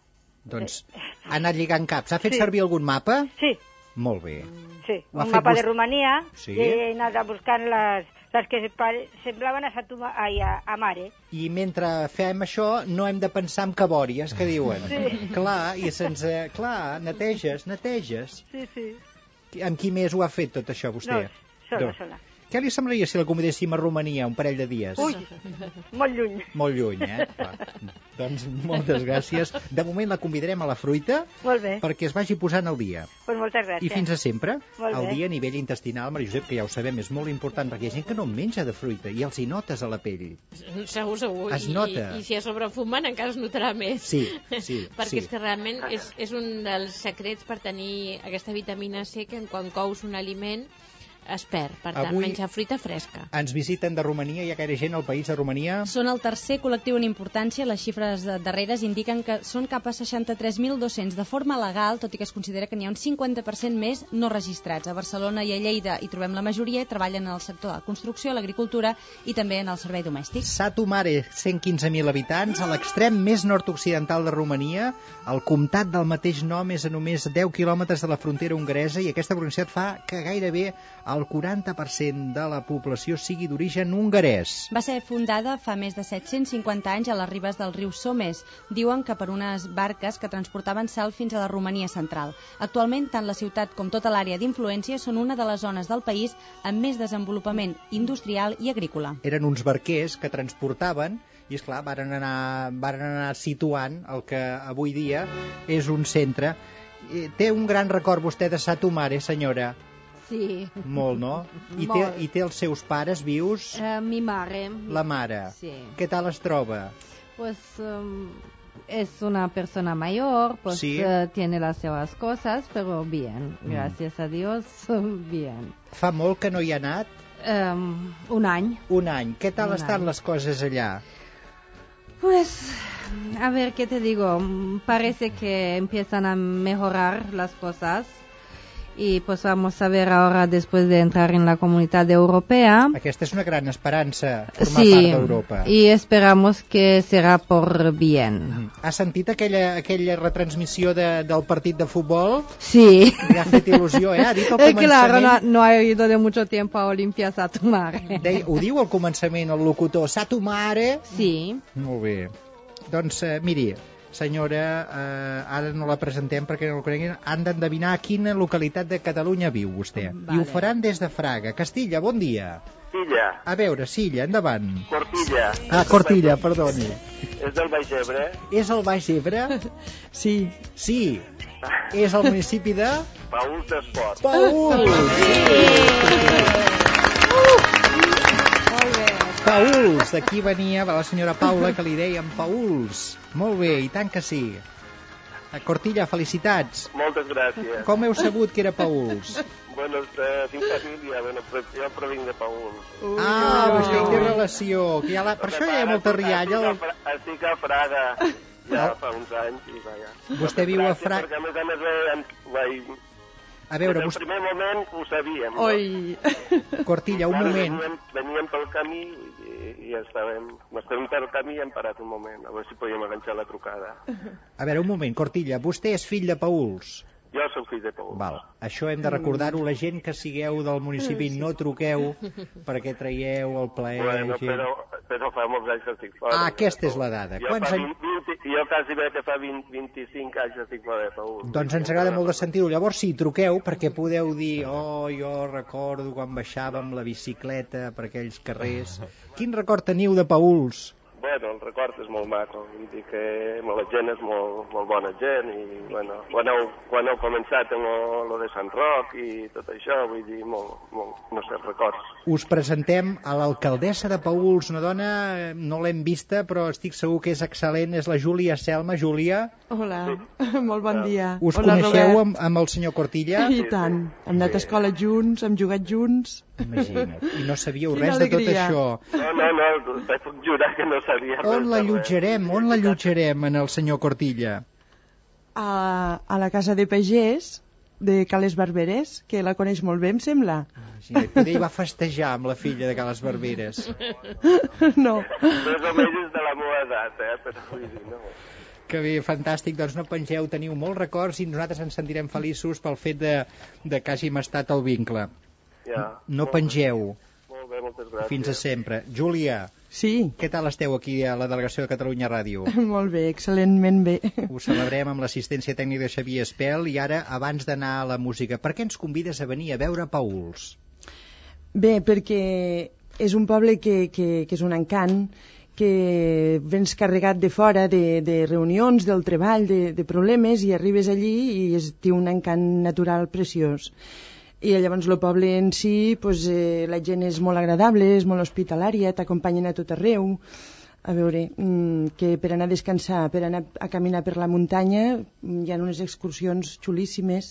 Doncs ha anat lligant caps. Ha fet Sí. servir algun mapa? Sí, Molt bé. sí. Ho ha Un fet mapa vos- de Romania Sí. i he anat a buscar les, les que pare- semblaven a, Satuma, ai, a, a Mare. I mentre fem això no hem de pensar en cabòries, que diuen. Sí. Clar, i sense... Clar, neteges, neteges. Sí, sí. Amb qui més ho ha fet tot això, vostè? No, sola, Dos. sola. Què li semblaria si l'acomodéssim a Romania un parell de dies? Ui, molt lluny. Molt lluny, eh? Clar. Doncs moltes gràcies. De moment la convidarem a la fruita Molt bé. perquè es vagi posant al dia. Pues moltes gràcies. I fins a sempre. Molt El bé. dia a nivell intestinal, Maria Josep, que ja ho sabem, és molt important perquè hi ha gent que no menja de fruita i els hi notes a la pell. Segur, segur. Es I, nota. I, I si a sobre fumen encara es notarà més. Sí, sí, Perquè sí. és que realment és, és un dels secrets per tenir aquesta vitamina C que quan cous un aliment es perd. Per tant, Avui- menjar fruita fresca. Ens visiten de Romania, hi ha gaire gent al país de Romania. Són el tercer col·lectiu en importància. Les xifres de- darreres indiquen que són cap a seixanta-tres mil dos-cents de forma legal, tot i que es considera que n'hi ha un cinquanta per cent més no registrats. A Barcelona i a Lleida hi trobem la majoria, treballen en el sector de la construcció, l'agricultura i també en el servei domèstic. Satu Mare, cent quinze mil habitants, a l'extrem més nord-occidental de Romania. El comtat del mateix nom és a només deu quilòmetres de la frontera hongaresa i aquesta pronunciat fa que gairebé el quaranta per cent de la població sigui d'origen hongarès. Va ser fundada fa més de set-cents cinquanta anys a les ribes del riu Somes. Diuen que per unes barques que transportaven sal fins a la Romania central. Actualment, tant la ciutat com tota l'àrea d'influència són una de les zones del país amb més desenvolupament industrial i agrícola. Eren uns barquers que transportaven i, esclar, varen anar, varen anar situant el que avui dia és un centre. Eh, Té un gran record vostè de Satu Mare, senyora? Sí. Molt, no? I té, Molt. I té els seus pares vius? Eh, mi mare. La mare. Sí. Què tal es troba? Pues um, es una persona mayor, pues Sí. eh, tiene las seves cosas, pero bien, Mm. gracias a Dios, bien. Fa molt que no hi ha anat? Um, un any. Un any. Què tal Un estan any. les coses allà? Pues, a ver, ¿qué te digo? Mm, Parece que empiezan a mejorar las cosas. Y pues vamos a ver ahora, después de entrar en la Comunidad Europea. Aquesta és una gran esperança, formar Sí, part d'Europa. y esperamos que será por bien. Ha sentit aquella, aquella retransmissió de, del partit de futbol? Sí. Li ha fet il·lusió, eh? Ha dit al Eh, claro, no, començament... no he ido de mucho tiempo a Olimpia Satu Mare. Deia, ho diu al començament el locutor, Satu Mare? Sí. Molt bé. Doncs, eh, miri, senyora, eh, ara no la presentem perquè no la coneguin, han d'endevinar a quina localitat de Catalunya viu vostè. Vale. I ho faran des de Fraga. Castilla, bon dia. Silla, A veure, Silla, endavant. Cortilla. Ah, Cortilla, perdoni. És del Baix Ebre. És el Baix Ebre? Sí. Sí. És el municipi de... Paüls d'Esport. Paüls! Paüls, d'aquí venia la senyora Paula que li deien Paüls. Molt bé, i tant que sí. A Cortilla, felicitats. Moltes gràcies. Com heu sabut que era Paüls? Bueno, eh, tinc família, bueno, però jo provinc de Paüls. Ah, vostè hi té relació. Que hi ha la... Per això hi ha molta rialla. Estic a, estic a Fraga ja fa uns anys i vaja. Vostè viu a Fraga. Perquè a més a més eh, vaig... A veure, Des del vostè... primer moment ho sabíem. No? Oi. Cortilla, un Ara moment. Veníem, veníem pel camí i, i ja estàvem... Estàvem pel camí i hem parat un moment, a veure si podíem enganxar la trucada. A veure, un moment, Cortilla, vostè és fill de Paüls. Jo soc fill de Paüls. Val. Això hem de recordar-ho, la gent que sigueu del municipi no truqueu perquè traieu el plaer. Bueno, gent. però, però fa molts anys que estic fora. Ah, aquesta és la dada. Jo, Quants fa anys? vint, vint, jo quasi bé que fa vint, vint-i-cinc anys que estic fora de Paüls. Doncs ens agrada molt de sentir-ho. Llavors sí, truqueu perquè podeu dir oh, jo recordo quan baixàvem la bicicleta per aquells carrers. Quin record teniu de Paüls? Bueno, el record és molt maco, vull dir que la gent és molt, molt bona gent i bueno, quan heu, quan heu començat amb lo de Sant Roc i tot això, vull dir, molt, molt, no sé, records. Us presentem a l'alcaldessa de Paüls, una dona, eh, no l'hem vista, però estic segur que és excel·lent, és la Júlia Selma. Júlia, Hola, molt bon dia. us Hola, coneixeu Robert. amb, amb el senyor Cortilla? I tant. Hem anat a escola junts, hem jugat junts. Imagina't, i no sabíeu Quina res de tot alegria. això. No, no, no, te puc jurar que no sabia res. On de res. l'allotjarem? On l'allotjarem en el senyor Cortilla? A, a la casa de pagès, de Cales Barberes, que la coneix molt bé, em sembla. Sí, poder hi va festejar amb la filla de Cales Barberes. No. Més o menys és de la meva edat, eh? Però vull dir, no. Que bé, fantàstic. Doncs no pengeu, teniu molts records i nosaltres ens sentirem feliços pel fet de, de que hàgim estat al vincle. Ja. No pengeu. Molt bé, moltes gràcies. Fins a sempre. Júlia. Sí. Què tal esteu aquí a la delegació de Catalunya Ràdio? Molt bé, excel·lentment bé. Ho celebrem amb l'assistència tècnica de Xavier Espel i ara, abans d'anar a la música, per què ens convides a venir a veure Paüls? Bé, perquè és un poble que, que, que és un encant, que vens carregat de fora, de, de reunions, del treball, de, de problemes, i arribes allí i és, té un encant natural preciós. I llavors el poble en si, pues, eh, la gent és molt agradable, és molt hospitalària, t'acompanyen a tot arreu. A veure, mmm, que per anar a descansar, per anar a caminar per la muntanya, hi ha unes excursions xulíssimes.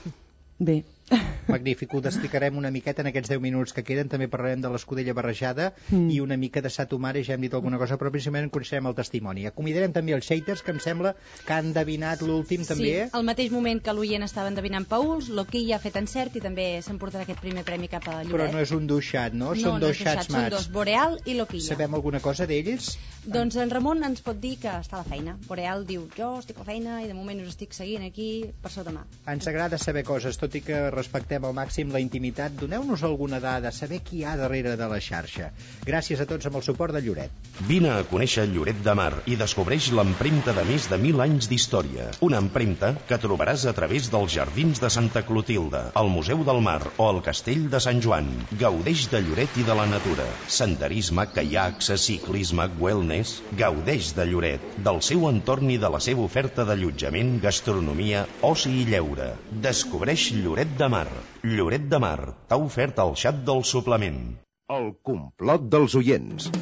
Bé. Magnífic, ho destacarem una miqueta en aquests deu minuts que queden. També parlarem de l'escudella barrejada mm. i una mica de Sato Mare, ja hem dit alguna cosa, però principalment coneixerem el testimoni. Acomiadarem també els haters, que em sembla que han endevinat l'últim també. Sí, al mateix moment que l'oient estava endevinant Paüls, l'Oquí ja ha fet encert i també s'emportarà aquest primer premi cap a Lloret. Però no és un duixat, no? No, Són no dos xats mats. Són dos, Boreal i l'Oquilla. Sabem alguna cosa d'ells? Doncs en Ramon ens pot dir que està a la feina. Boreal diu, jo estic a la feina i de moment us estic seguint aquí per sota mà. Ens agrada saber coses, tot i que respectem al màxim la intimitat. Doneu-nos alguna dada, saber qui hi ha darrere de la xarxa. Gràcies a tots amb el suport de Lloret. Vine a conèixer Lloret de Mar i descobreix l'empremta de més de mil anys d'història. Una empremta que trobaràs a través dels jardins de Santa Clotilde, el Museu del Mar o el Castell de Sant Joan. Gaudeix de Lloret i de la natura. Senderisme, caiacs, ciclisme, wellness. Gaudeix de Lloret, del seu entorn i de la seva oferta d'allotjament, gastronomia, oci i lleure. Descobreix Lloret de Mar. Lloret de Mar t'ha ofert el xat del suplement. El complot dels oients.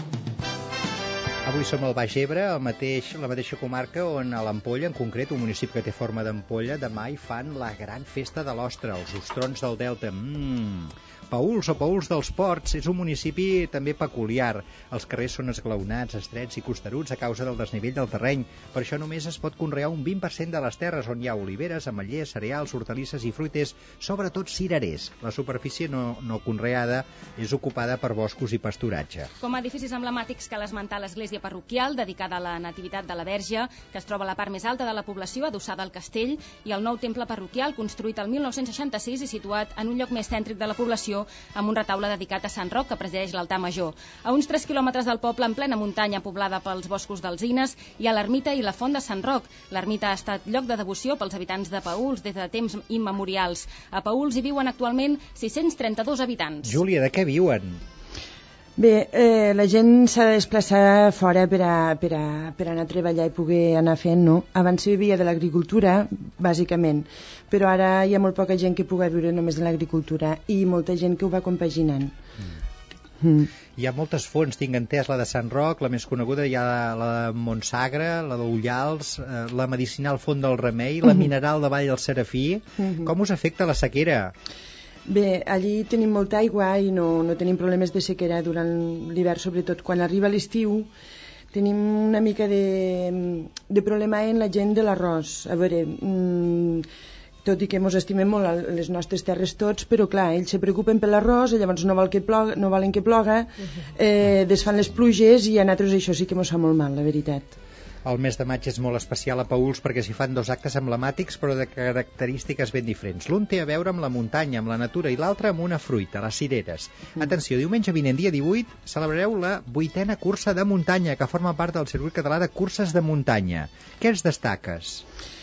Avui som al Baix Ebre, el mateix, la mateixa comarca on a l'Ampolla, en concret, un municipi que té forma d'ampolla, demà hi fan la gran festa de l'ostra, els ostrons del Delta. Mmm... Paüls o Paüls dels Ports és un municipi també peculiar. Els carrers són esglaonats, estrets i costeruts a causa del desnivell del terreny. Per això només es pot conrear un vint per cent de les terres, on hi ha oliveres, ametllers, cereals, hortalisses i fruiters, sobretot cirerers. La superfície no, no conreada és ocupada per boscos i pasturatge. Com a edificis emblemàtics cal esmentar l'església parroquial dedicada a la Nativitat de la Verge, que es troba a la part més alta de la població, adossada al castell, i el nou temple parroquial construït el mil nou-cents seixanta-sis i situat en un lloc més cèntric de la població, amb un retaule dedicat a Sant Roc que presideix l'altar major. A uns tres quilòmetres del poble, en plena muntanya poblada pels boscos d'alzines, hi ha l'ermita i la font de Sant Roc. L'ermita ha estat lloc de devoció pels habitants de Paüls des de temps immemorials. A Paüls hi viuen actualment sis-cents trenta-dos habitants. Júlia, de què viuen? Bé, eh, la gent s'ha de desplaçar fora per a, per, a, per anar a treballar i poder anar fent, no? Abans s'hi vivia de l'agricultura, bàsicament, però ara hi ha molt poca gent que pugui viure només de l'agricultura i molta gent que ho va compaginant. Mm. Mm. Hi ha moltes fonts, tinc entès, la de Sant Roc, la més coneguda, hi ha la de Montsagre, la d'Ullals, eh, la medicinal Font del Remei, la mineral de Vall del Serafí. Mm-hmm. Com us afecta la sequera? Bé, allí tenim molta aigua i no, no tenim problemes de sequera durant l'hivern, sobretot. Quan arriba l'estiu tenim una mica de, de problema en la gent de l'arròs. A veure, mmm, tot i que ens estimem molt les nostres terres tots, però clar, ells se preocupen per l'arròs, llavors no, vol que ploga, no volen que ploga, eh, desfan les pluges i a nosaltres això sí que ens fa molt mal, la veritat. El mes de maig és molt especial a Paüls perquè s'hi fan dos actes emblemàtics però de característiques ben diferents. L'un té a veure amb la muntanya, amb la natura, i l'altre amb una fruita, les cireres. Mm. Atenció, diumenge vinent, dia divuit, celebrareu la vuitena cursa de muntanya que forma part del circuit català de curses de muntanya. Què els destaques?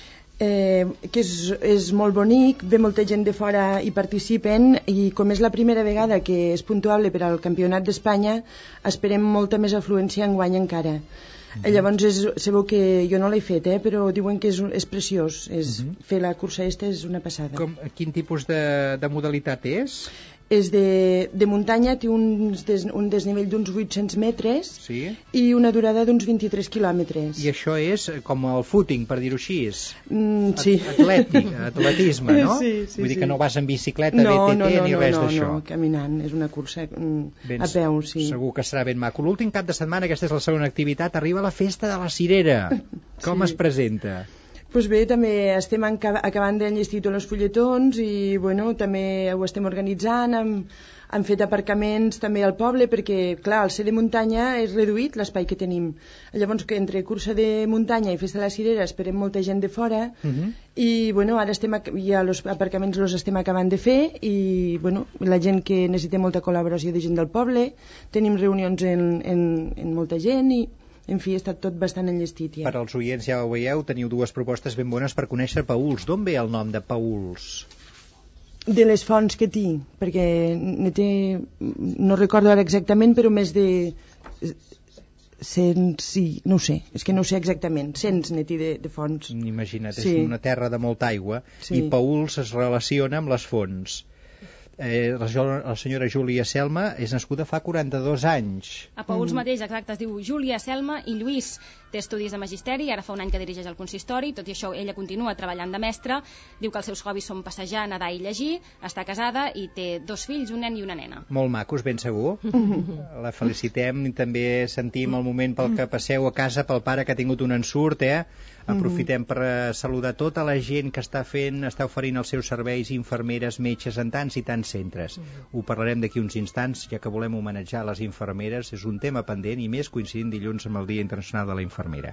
Eh, que és, és molt bonic, ve molta gent de fora i participen, i com és la primera vegada que és puntuable per al Campionat d'Espanya, esperem molta més afluència enguany encara. Mm-hmm. Llavors és, sabeu que jo no l'he fet, eh, però diuen que és, és preciós, és, mm-hmm. fer la cursa esta és una passada. Com, quin tipus de, de modalitat és? És de, de muntanya, té un, des, un desnivell d'uns vuit-cents metres, sí? I una durada d'uns vint-i-tres quilòmetres. I això és com el footing, per dir-ho així? Mm, sí. Atlètic, atletisme, no? Sí, sí, Vull dir sí. que no vas en bicicleta, no, B T T, no, no, ni res no, d'això. No, caminant, és una cursa mm, ben, a peu, sí. Segur que serà ben maco. L'últim cap de setmana, aquesta és la segona activitat, arriba la festa de la cirera. Com sí. es presenta? Pues bé, també estem acabant d'enllestir tots els fulletons i bueno, també ho estem organitzant, hem, hem fet aparcaments també al poble perquè, clar, al ser de muntanya és reduït l'espai que tenim. Llavors, que entre cursa de muntanya i festa de la cirera esperem molta gent de fora uh-huh. i bueno, ara estem, ja els aparcaments els estem acabant de fer i bueno, la gent que necessita molta col·laboració de gent del poble, tenim reunions en, en, en molta gent i en fi, ha estat tot bastant enllestit ja. Per als oients, ja ho veieu, teniu dues propostes ben bones per conèixer Paüls. D'on ve el nom de Paüls? De les fonts que tinc, perquè ne té, no recordo ara exactament, però més de cents, sí, no ho sé, és que no ho sé exactament, cents ne té de, de fonts. Imagina't, sí. És una terra de molta aigua sí. i Paüls es relaciona amb les fonts. Eh, la, la senyora Júlia Selma és nascuda fa quaranta-dos anys. A Paüls mm. mateix, exacte, es diu Júlia Selma i Lluís. Té estudis de magisteri, ara fa un any que dirigeix el consistori, tot i això ella continua treballant de mestra, diu que els seus hobbies són passejar, nedar i llegir, està casada i té dos fills, un nen i una nena. Molt macos, ben segur. La felicitem i també sentim el moment pel que passeu a casa pel pare que ha tingut un ensurt, eh? Aprofitem per saludar tota la gent que està fent, està oferint els seus serveis, infermeres, metges, en tants i tants centres. Ho parlarem d'aquí uns instants, ja que volem homenatjar les infermeres, és un tema pendent i més coincidint dilluns amb el Dia Internacional de la Infermera.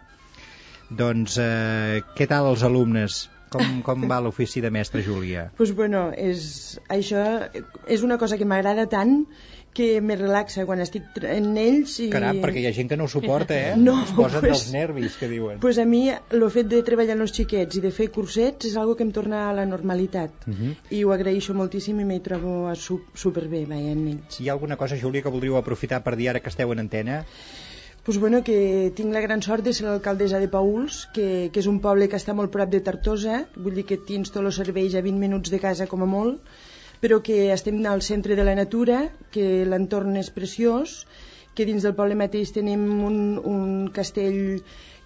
Doncs, eh, què tal els alumnes? Com, com va l'ofici de mestre, Júlia? Pues bueno, és, això és una cosa que m'agrada tant que me relaxa quan estic en ells i... Caram, perquè hi ha gent que no ho suporta, eh? No, es posen pues, dels nervis, que diuen. Pues a mi el fet de treballar amb els xiquets i de fer cursets és algo que em torna a la normalitat. Uh -huh. I ho agraeixo moltíssim i m'hi trobo superbé, vaja, en ells. Hi ha alguna cosa, Júlia, que voldríeu aprofitar per dir ara que esteu en antena? Pues bueno, que tinc la gran sort de ser l'alcaldessa de Paüls, que, que és un poble que està molt prop de Tortosa, vull dir que tens tots els serveis a vint minuts de casa com a molt, però que estem al centre de la natura, que l'entorn és preciós, que dins del poble mateix tenim un, un castell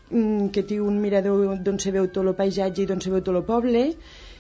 que té un mirador d'on se veu tot el paisatge i d'on se veu tot el poble,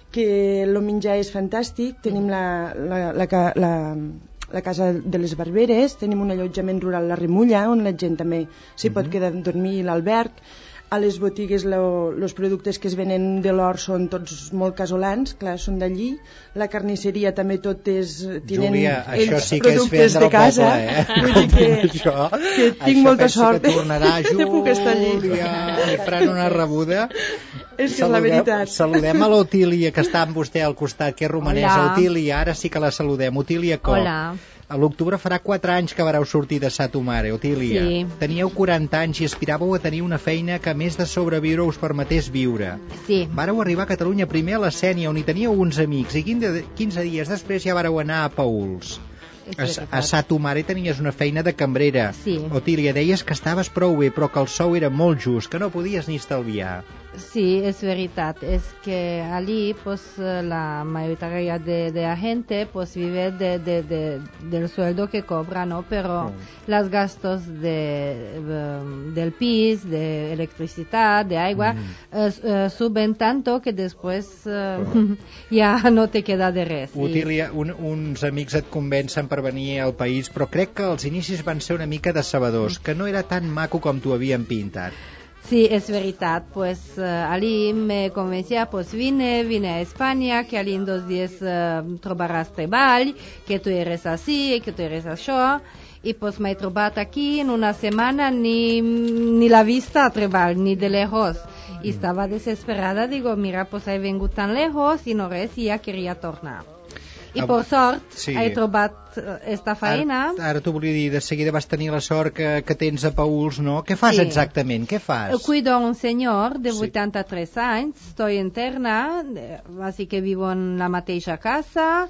que el menjar és fantàstic, tenim la, la, la, la, la, la casa de les Barberes, tenim un allotjament rural, la Remulla, on la gent també s'hi uh-huh. pot quedar a dormir, l'alberg. A les botigues els productes que es venen de l'hort són tots molt casolans, clar, són d'allí. La carnisseria també tot és... Júlia, això sí que és vendre el poble, eh? Vull dir que, això, que tinc això molta sort que tornarà, de puc estar allí. Júlia, li faran una rebuda. És que és la veritat. Saludem a l'Otília, que està amb vostè al costat, que és romanesa. Otília, ara sí que la saludem. Otília Coc. Hola. A l'octubre farà quatre anys que vareu sortir de Sa Tu Mare, Otília. Sí. Teníeu quaranta anys i aspiràveu a tenir una feina que, a més de sobreviure, us permetés viure. Sí. Vareu arribar a Catalunya primer a la Sénia, on hi teníeu uns amics, i quinze dies després ja vareu anar a Paüls. A, a Sa Tu Mare tenies una feina de cambrera. Sí. Otília, deies que estaves prou bé, però que el sou era molt just, que no podies ni estalviar. Sí, es verdad. Es que allí, pues, la mayoría de, de la gente, pues, vive de, de, de, del sueldo que cobra, ¿no? Pero sí. los gastos de, de, del pis, de electricidad, de agua, mm. eh, eh, suben tanto que después eh, oh. ja no te queda de res. Otília, un, uns amics et convencen per venir al país, però crec que els inicis van ser una mica decebedors, mm. que no era tan maco com t'ho havien pintat. Sí, es verdad, pues uh, allí me convencía, pues vine, vine a España, que allí en dos días uh, trobarás treball, que tú eres así, que tú eres això, y pues me he trobat aquí en una semana ni, ni la vista a treball, ni de lejos, y estaba desesperada, digo, mira, pues he vengut tan lejos y no res, y ya quería tornar. I per sort sí. he trobat esta feina. Ara, ara t'ho volia dir, de seguida vas tenir la sort que, que tens a Paüls, no? Què fas sí. exactament? Què fas? Cuido a un señor de sí. vuitanta-tres anys, estoy interna, así que vivo en la mateixa casa,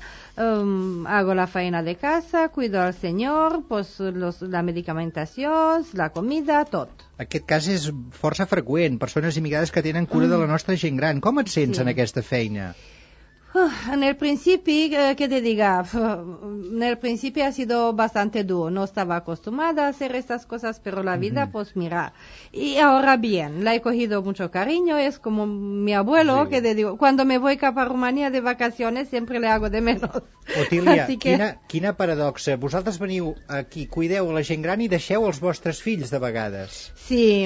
um, hago la feina de casa, cuido al señor, pues los, la medicamentació, la comida, tot. Aquest cas és força freqüent, persones immigrades que tenen cura mm. de la nostra gent gran. Com et sents sí. en aquesta feina? Uh, en el principio, eh, ¿qué te diga? Uh, en el principio ha sido bastante duro, no estaba acostumbrada a hacer estas cosas, pero la vida, uh-huh. pues mira, y ahora bien, la he cogido mucho cariño, es como mi abuelo, sí. que te digo, cuando me voy a Rumanía de vacaciones siempre le hago de menos. Otília, que... quina, quina paradoxa, vosaltres veniu aquí, cuideu la gent gran i deixeu els vostres fills de vegades. Sí.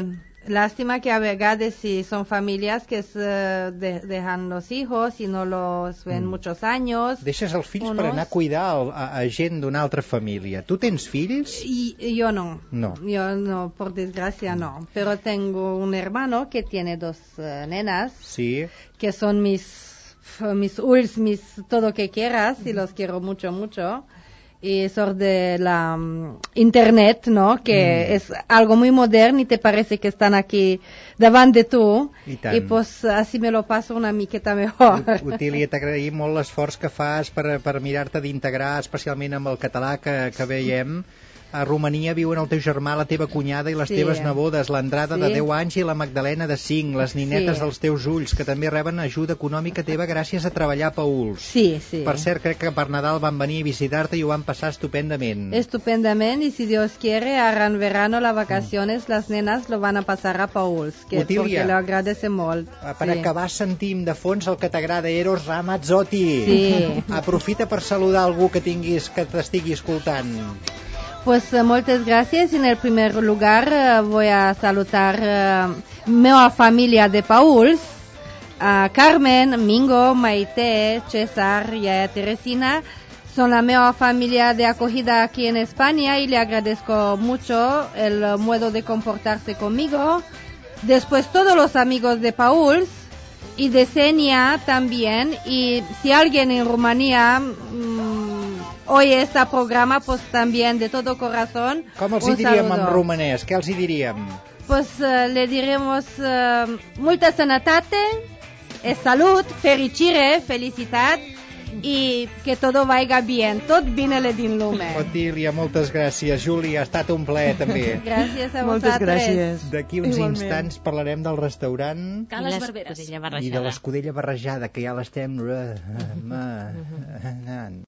Lástima que a veces si son familias que se de, dejan los hijos y no los ven mm. muchos años. Deixes els fills unos... per anar a cuidar a, a gent d'una altra família. Tu tens fills? Y, yo no. No. Yo no, por desgracia no. Pero tengo un hermano que tiene dos uh, nenas. Sí. Que son mis, mis uls, mis todo que quieras, y los quiero mucho, mucho. Y son de la um, internet, ¿no? Que mm. es algo muy moderno y te parece que están aquí davant de tu. I, tant. I pues así me lo paso una miqueta mejor. Otília, t'agraïm molt l'esforç que fas per, per mirar-te d'integrar, especialment amb el català que, que veiem. A Romania viuen el teu germà, la teva cunyada i les sí. teves nebodes, l'Andrada sí. de deu anys i la Magdalena de cinc, les ninetes sí. dels teus ulls, que també reben ajuda econòmica teva gràcies a treballar a Paüls. Sí, sí. Per cert, crec que per Nadal van venir a visitar-te i ho van passar estupendament. Estupendament, y si Dios quiere, ahora en verano, las vacaciones, mm. las nenas lo van a pasar a Paüls, que Otília, porque lo agradece molt. Per sí. acabar sentim de fons el que t'agrada, Eros Ramazzotti. Sí. Aprofita per saludar algú que tinguis que t'estigui escoltant. Pues uh, muchas gracias. En el primer lugar uh, voy a saludar uh, mi familia de Paüls, uh, Carmen, Mingo, Maite, César y uh, Teresina. Son la mejor familia de acogida aquí en España y le agradezco mucho el uh, modo de comportarse conmigo. Después todos los amigos de Paüls y de Senia también. Y si alguien en Rumanía mmm, oye este programa, pues también de todo corazón. Com els hi diríem en romanès? Què els hi diríem? Pues uh, le diremos uh, multa sănătate, salud, fericire, felicitat i que todo vaya bien, tot binele din lume. Otília, moltes gràcies. Júlia, ha estat un plaer també. Gràcies a moltes vosaltres. Gràcies. D'aquí uns Igualment. instants parlarem del restaurant Cales Barberes i de l'escudella barrejada, que ja l'estem...